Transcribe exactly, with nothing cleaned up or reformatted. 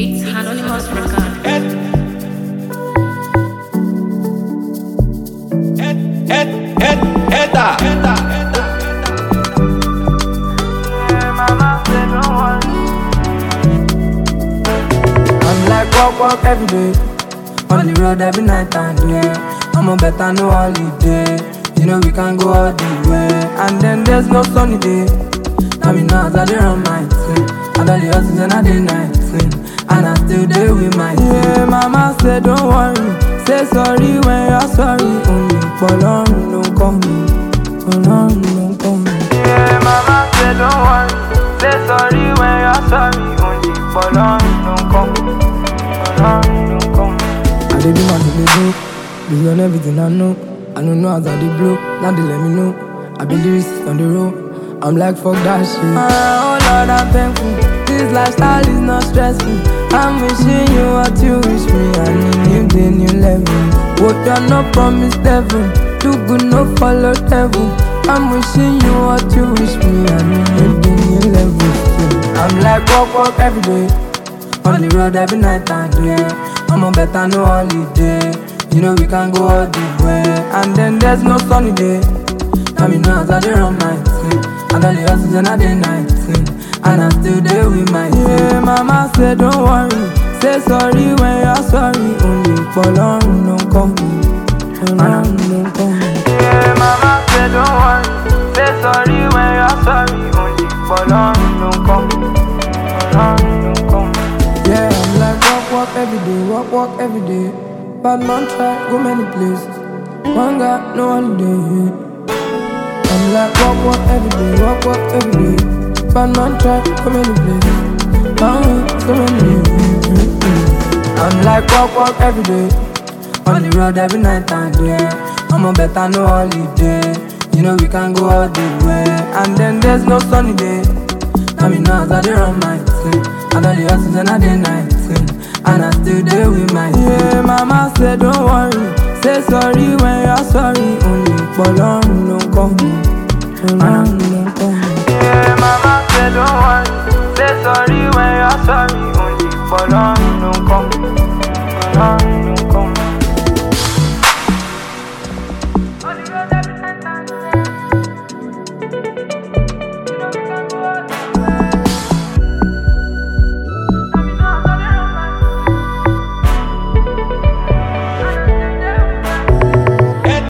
It's Anonymous Record. Ed, Ed, Ed, Ed, Edda, Edda, Edda. Yeah, mama said don't worry. I'm like walk, walk every day. On the road every night and day. I'm a better no holiday. You know we can go all the way. And then there's no sunny day. Now me know as I dey run my thing. I don't the hustles and I dey nineteen. And I still dey with my team. Yeah, mama said don't worry. Say sorry when you're sorry. Only for long, don't call me. For long, don't call me. Yeah, mama said don't worry. Say sorry when you're sorry. Only for long, don't call me. For long, don't call me. I dey do my thing, dey do. Based on everything I know. I don't know how that they blow. Now they let me know. I been the risk on the road. I'm like fuck that shit. Uh, oh Lord, I'm thankful. This lifestyle is not stressful. I'm wishing you what you wish me. I need the new level. What you're not promised devil. Do good, no follow devil. I'm wishing you what you wish me. I need the new level. Yeah. I'm like walk, walk every day. On the road every night and day. I'm a better no holiday. You know we can go all the way. And then there's no sunny day. Now me know as I dey run my thing. And all the hustles and I dey nineteen. And I still there with my team. Yeah, mama said don't worry. Say sorry when you're sorry. Only for long, don't call me. For long, don't call me. Yeah, mama said don't worry. Say sorry when you're sorry. Only for long, don't call me. For long, don't call me. Yeah, I'm like walk, walk every day. Walk, walk every day. Bad man try, go many places. One got no holiday. I'm like walk, walk every day, walk, walk every day. Bad man try, go many places. Found me, so many days. I'm like walk, walk every day. On the road every night and day. I'm a better no holiday. You know we can go all the way. And then there's no sunny day. Now me know as I dey run my thing. And all the hustles and I dey nineteen. And I still there with my team. Yeah, mama said don't worry. Say sorry when